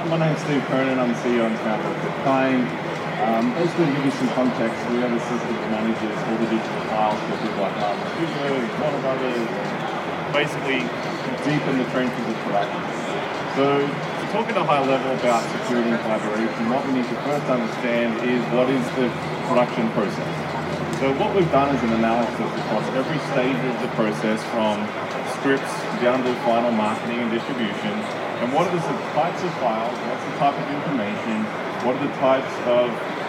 my name's Steve Cronin. I'm the CEO and founder of Bitcoin. Basically, to give you some context, we have a system that manages all the digital files for people like Marvel Studios, Warner Brothers, basically deep in the trenches of production. So, to talk at a high level about security and collaboration, what we need to first understand is what is the production process. So what we've done is an analysis across every stage of the process, from scripts down to final marketing and distribution, and what are the types of files, what's the type of information, what are the types of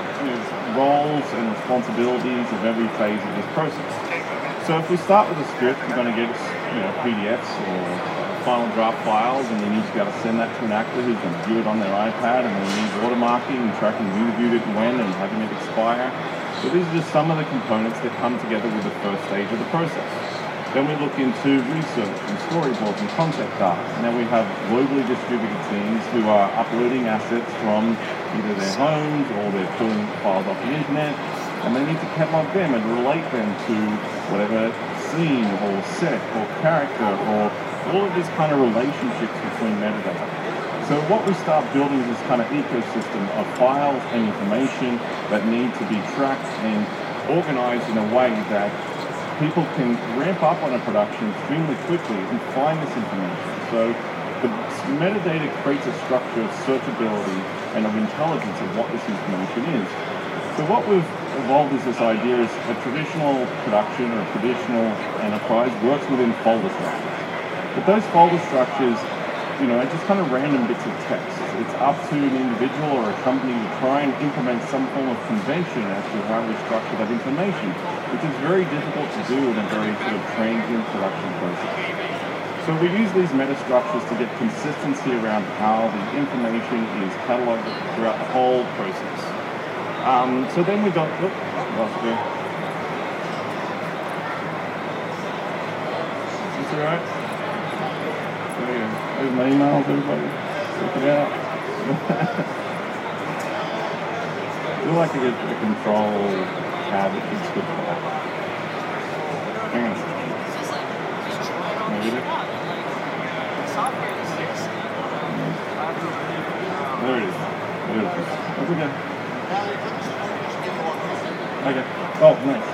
roles and responsibilities of every phase of this process. So if we start with a script, you're going to get PDFs or final draft files, and you need to be able to send that to an actor who's going to view it on their iPad, and we need watermarking and tracking who viewed it and when and having it expire. So these are just some of the components that come together with the first stage of the process. Then we look into research and storyboards and concept art. And then we have globally distributed teams who are uploading assets from either their homes or they're pulling files off the internet, and they need to catalog them and relate them to whatever scene or set or character or all of these kind of relationships between metadata. So what we start building is this kind of ecosystem of files and information that need to be tracked and organized in a way that people can ramp up on a production extremely quickly and find this information. So the metadata creates a structure of searchability and of intelligence of what this information is. So what we've evolved is this idea is a traditional production or a traditional enterprise works within folder structures. But those folder structures are just kind of random bits of text. It's up to an individual or a company to try and implement some form of convention as to how we structure that information, which is very difficult to do in a very sort of transient production process. So we use these metastructures to get consistency around how the information is cataloged throughout the whole process. So then we got, lost there. Is this all right? There's my emails, everybody. Check it out. I feel like I get the control tab that keeps switch back. Hang on a second. Can I get it? There it is. That's okay. Okay. Oh, nice.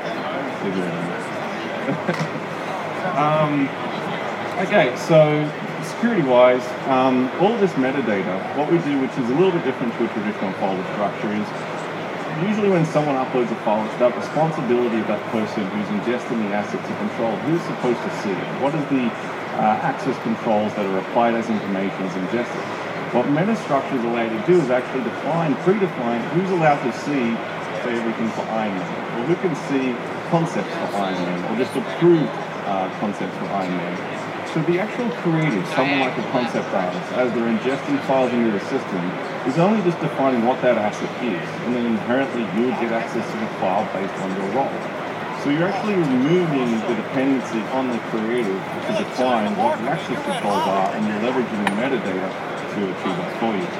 Okay. Okay, so security-wise, all of this metadata, what we do, which is a little bit different to a traditional folder structure, is usually when someone uploads a file, it's about responsibility of that person who's ingesting the asset to control who's supposed to see it. What are the access controls that are applied as information is ingested? What metastructures allow you to do is actually predefine who's allowed to see, say, everything for Iron Man, or who can see concepts for Iron Man, or just approved concepts for Iron Man. So the actual creative, someone like a concept artist, as they're ingesting files into the system, is only just defining what that asset is, and then inherently you would get access to the file based on your role. So you're actually removing the dependency on the creative to define what the access controls are, and you're leveraging the metadata to achieve that for you.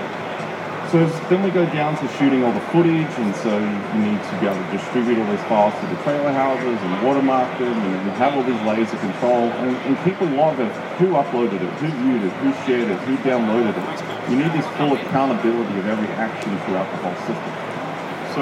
So then we go down to shooting all the footage, and so you need to be able to distribute all these files to the trailer houses and watermark them, and have all these layers of control, and keep a log of who uploaded it, who viewed it, who shared it, who downloaded it. You need this full accountability of every action throughout the whole system. So,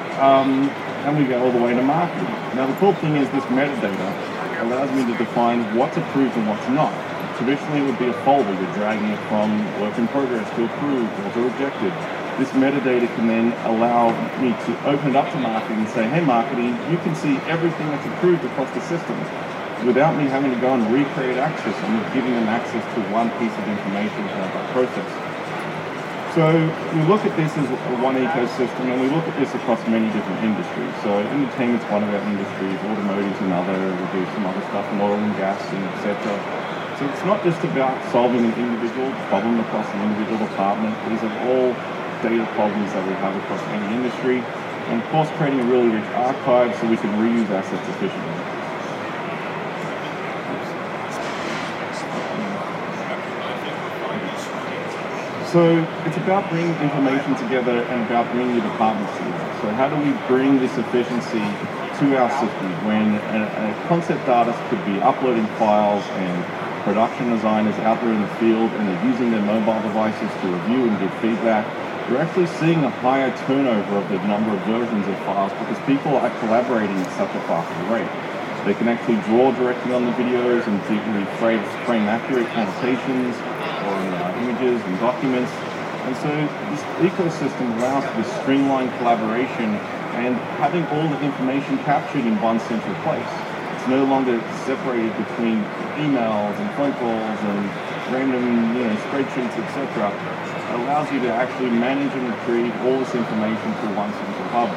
and we go all the way to marketing. Now the cool thing is this metadata allows me to define what's approved and what's not. Traditionally, it would be a folder. You're dragging it from work in progress to approved or to rejected. This metadata can then allow me to open it up to marketing and say, hey, marketing, you can see everything that's approved across the system without me having to go and recreate access. I'm giving them access to one piece of information throughout that process. So we look at this as one ecosystem, and we look at this across many different industries. So entertainment's one of our industries, automotive's another, we do some other stuff in oil and gas, and etc. So it's not just about solving an individual problem across an individual department. These are all data problems that we have across any industry. And of course, creating a really rich archive so we can reuse assets efficiently. So it's about bringing information together and about bringing your departments together. So how do we bring this efficiency to our systems when a concept artist could be uploading files and production designers out there in the field and they're using their mobile devices to review and give feedback, we're actually seeing a higher turnover of the number of versions of files because people are collaborating at such a faster rate. They can actually draw directly on the videos and do frame accurate annotations or images and documents. And so this ecosystem allows for this streamlined collaboration and having all the information captured in one central place. It's no longer separated between emails and phone calls and random spreadsheets, etc. It allows you to actually manage and retrieve all this information through one central hub.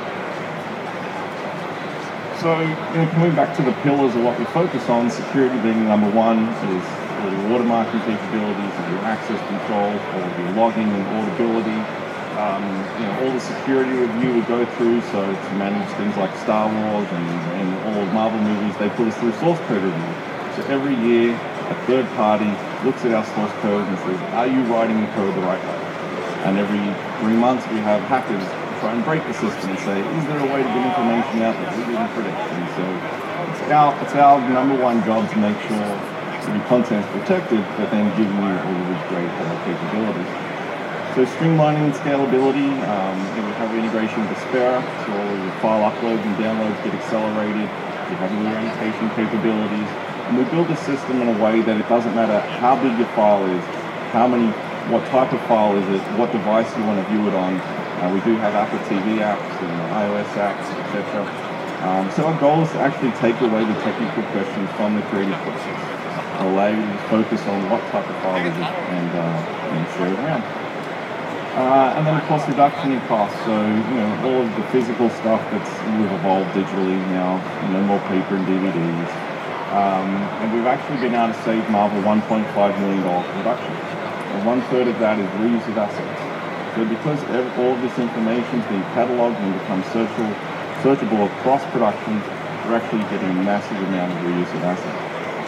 So, coming back to the pillars of what we focus on, security being number one is all your watermarking capabilities and your access control, all of your logging and auditability. All the security review we go through, so to manage things like Star Wars and all of Marvel movies, they put us through source code review. So every year, a third party looks at our source code and says, are you writing the code the right way? And every 3 months we have hackers try and break the system and say, is there a way to get information out that we didn't predict? And so it's our number one job to make sure the content's protected, but then giving you all of these great capabilities. So streamlining and scalability, we have integration with Aspera, so all your file uploads and downloads get accelerated. You have your annotation capabilities. And we build a system in a way that it doesn't matter how big your file is, what type of file is it, what device you want to view it on. We do have Apple TV apps and iOS apps, etc. So our goal is to actually take away the technical questions from the creative process, allow you to focus on what type of file is it and share it around. And then cost reduction in cost. So all of the physical stuff we've evolved digitally now, no more paper and DVDs. And we've actually been able to save Marvel $1.5 million production. And 1/3 of that is reuse of assets. So because all of this information is being catalogued and becomes searchable across productions, we're actually getting a massive amount of reuse of assets.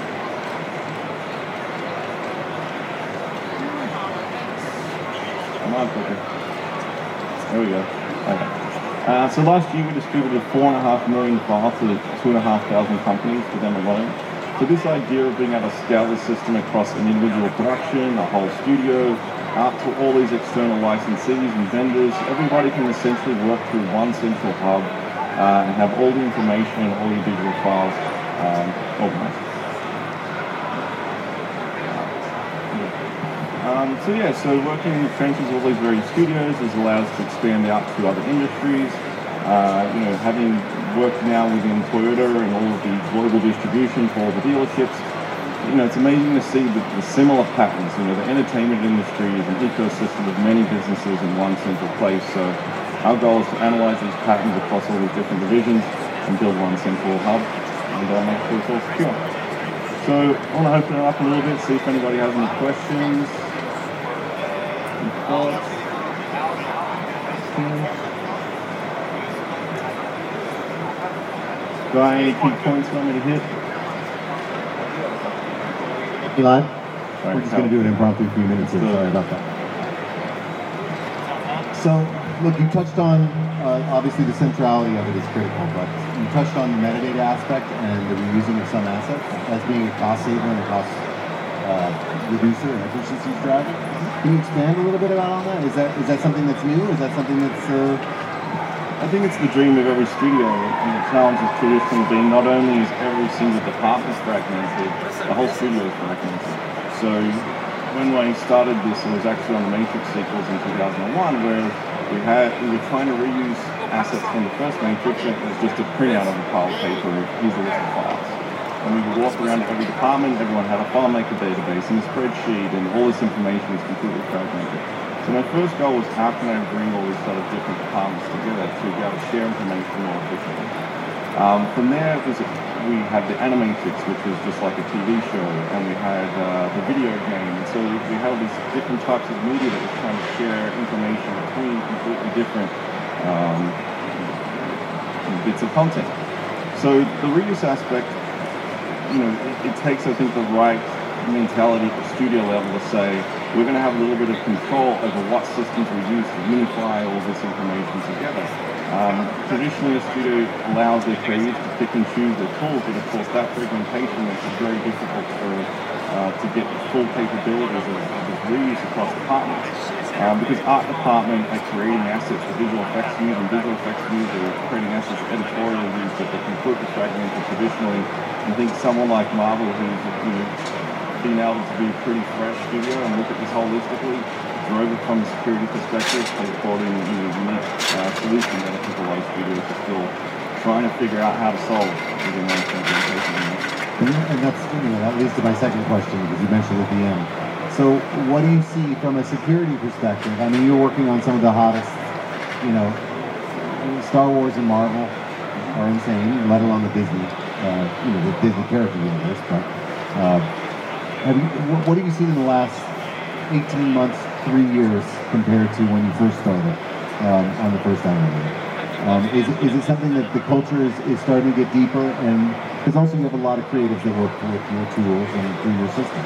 Come on, quicker. There we go. Okay. So last year we distributed 4.5 million files to 2,500 companies for them alone. So this idea of being able to scale the system across an individual production, a whole studio, out to all these external licensees and vendors, everybody can essentially work through one central hub and have all the information and all your digital files organized. So working in the trenches of all these various studios has allowed us to expand out to other industries. Having worked now within Toyota and all of the global distribution for all the dealerships, it's amazing to see the similar patterns. The entertainment industry is an ecosystem of many businesses in one central place. So our goal is to analyze these patterns across all these different divisions and build one central hub and make sure it's all secure. So I want to open it up a little bit, see if anybody has any questions. Any thoughts? Guy, any key points you want me to hit? Eli? Right, We're just going to do an impromptu few minutes here. Sorry about that. So, look, you touched on, obviously the centrality of it is critical, but you touched on the metadata aspect and the reusing of some assets as being a cost saver and a cost reducer and efficiency driver. Can you expand a little bit on that? Is that something that's new? Is that something that's... I think it's the dream of every studio, and the challenge has traditionally been not only is every single department fragmented, the whole studio is fragmented. So when I started this, it was actually on the Matrix sequels in 2001, where we were trying to reuse assets from the first Matrix, and it was just a printout of a pile of paper with here's a list of files. And we would walk around to every department, everyone had a FileMaker database and a spreadsheet, and all this information was completely fragmented. So my first goal was how can I bring all these sort of different departments together to be able to share information more efficiently. From there, we had the Animatrix, which was just like a TV show, and we had the video game. And so we had all these different types of media that was trying to share information between completely different bits of content. So the reuse aspect, it takes, I think, the right mentality at the studio level to say, we're going to have a little bit of control over what systems we use to unify all this information together. Traditionally, a studio allows their creatives to pick and choose their tools, but of course that fragmentation makes it very difficult for to get the full capabilities of reuse across departments. Because art department are creating assets for visual effects use, and visual effects use are creating assets for editorial use, but they're completely fragmented traditionally. I think someone like Marvel, who's been able to be a pretty fresh studio and look at this holistically, drove it from a security perspective, has brought in a unique solution that I think a lot of studios are still trying to figure out how to solve within their implementation. And that's, that leads to my second question, because you mentioned at the end. So what do you see from a security perspective? I mean, you're working on some of the hottest, Star Wars and Marvel are insane, let alone the Disney, the Disney character universe. But what have you seen in the last 18 months, 3 years compared to when you first started on the first Iron? Is it something that the culture is starting to get deeper? And because also you have a lot of creatives that work with your tools and through your system.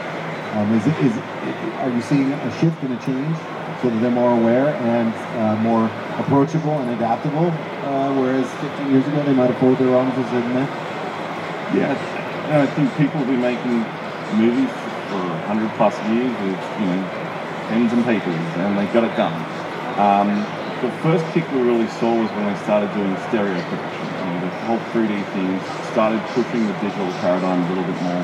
Are you seeing a shift and a change so that they're more aware and more approachable and adaptable, whereas 50 years ago they might have pulled their arms as a net? Yeah, I think people have been making movies for 100 plus years with pens and papers, and they got it done. The first kick we really saw was when we started doing stereo production. The whole 3D thing started pushing the digital paradigm a little bit more.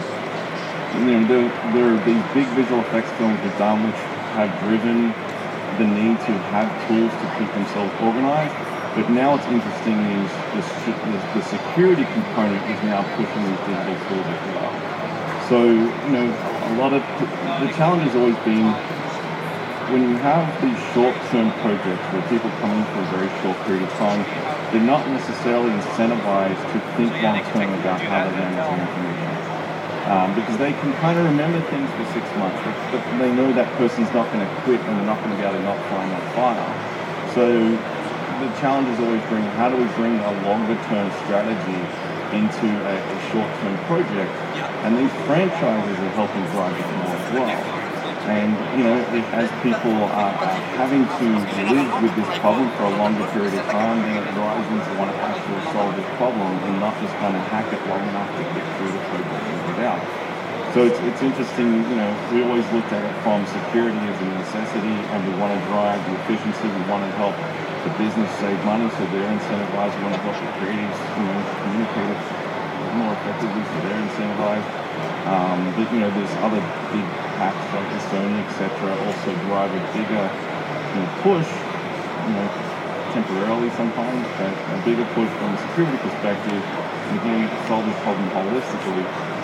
There are these big visual effects films we've done which have driven the need to have tools to keep themselves organized. But now what's interesting is the security component is now pushing these digital tools as well. So, a lot of the challenge has always been when you have these short-term projects where people come in for a very short period of time, they're not necessarily incentivized to think long-term about how they're managing information. Because they can kind of remember things for 6 months, but they know that person's not going to quit and they're not going to be able to not find that file. So the challenge is always how do we bring a longer-term strategy into a short-term project? And these franchises are helping drive it more as well. And, as people are having to live with this problem for a longer period of time, then it rises to want to actually solve this problem and not just kind of hack it long enough to get through the project and get out. So it's interesting, we always looked at it from security as a necessity, and we want to drive the efficiency, we want to help the business save money, so they're incentivized. We want to help the creatives, communicate it more effectively, so they're incentivized. But there's other big hacks like the Sony, etc., also drive a bigger push, temporarily sometimes, but a bigger push from a security perspective, and again, solve this problem holistically.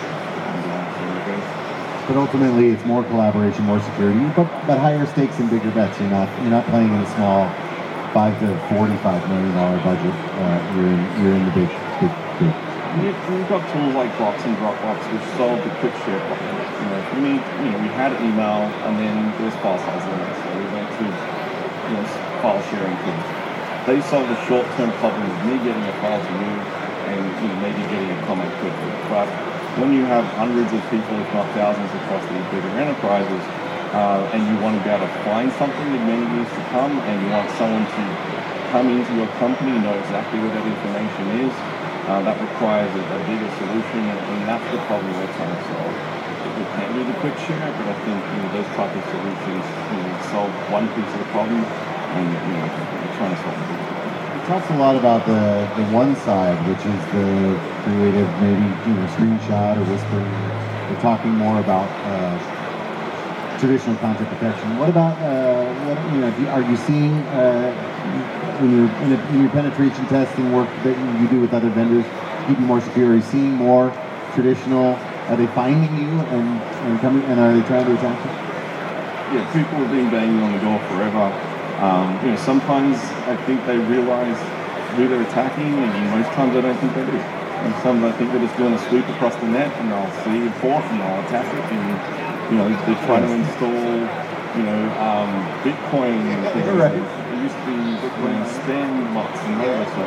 But ultimately, it's more collaboration, more security, but higher stakes and bigger bets. You're not playing in a small $5 to $45 million budget. You're in the big. We've got tools like Box and Dropbox which solve the quick share problem. We had email, and then there's file size limits, so we went to file sharing tools. They solve the short-term problem of me getting a file to you and maybe getting a comment quickly. But when you have hundreds of people, if not thousands, across these bigger enterprises, and you want to be able to find something in many years to come, and you want someone to come into your company and know exactly where that information is, that requires a bigger solution, and that's the problem we're trying to solve. We can do the quick share, but I think those type of solutions solve one piece of the problem, and we're trying to solve the bigger problem. It talks a lot about the one side, which is the creative, maybe screenshot or whispering. We're talking more about traditional content protection. What about are you seeing when you're in your penetration testing work that you do with other vendors, keeping more secure? Are you seeing more traditional? Are they finding you and coming, and are they trying to attack you? Yeah, people have been banging on the door forever. Sometimes I think they realize who they're attacking, and most times I don't think they do. And some I think they're just doing a sweep across the net, and they'll see a port and they'll attack it, and they try to install, Bitcoin and things. Right. It used to be Bitcoin spam bots and whatever. So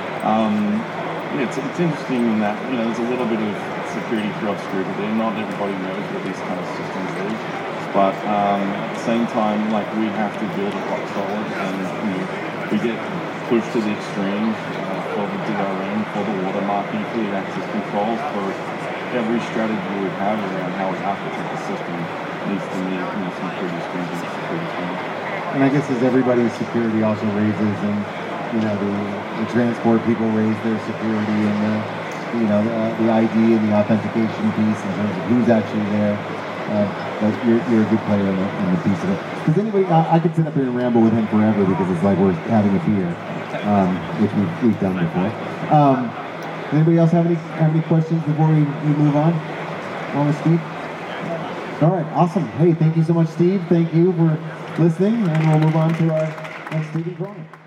it's interesting in that there's a little bit of security through obscurity there. Not everybody knows what these kind of systems do. But at the same time, we have to build it rock solid, and we get pushed to the extremes for the DRM, for the watermarking, for the access controls, for every strategy we have around how we architect the system needs to meet some pretty stringent security standards. And I guess as everybody's security also raises, and the transport people raise their security, and the ID and the authentication piece in terms of who's actually there. But you're a good player in the piece of it. Does anybody? I could sit up here and ramble with him forever because it's like we're having a beer, which we've done before. Does anybody else have any questions before we move on? On with Steve? All right, awesome. Hey, thank you so much, Steve. Thank you for listening, and we'll move on to our next Stephen Cronin.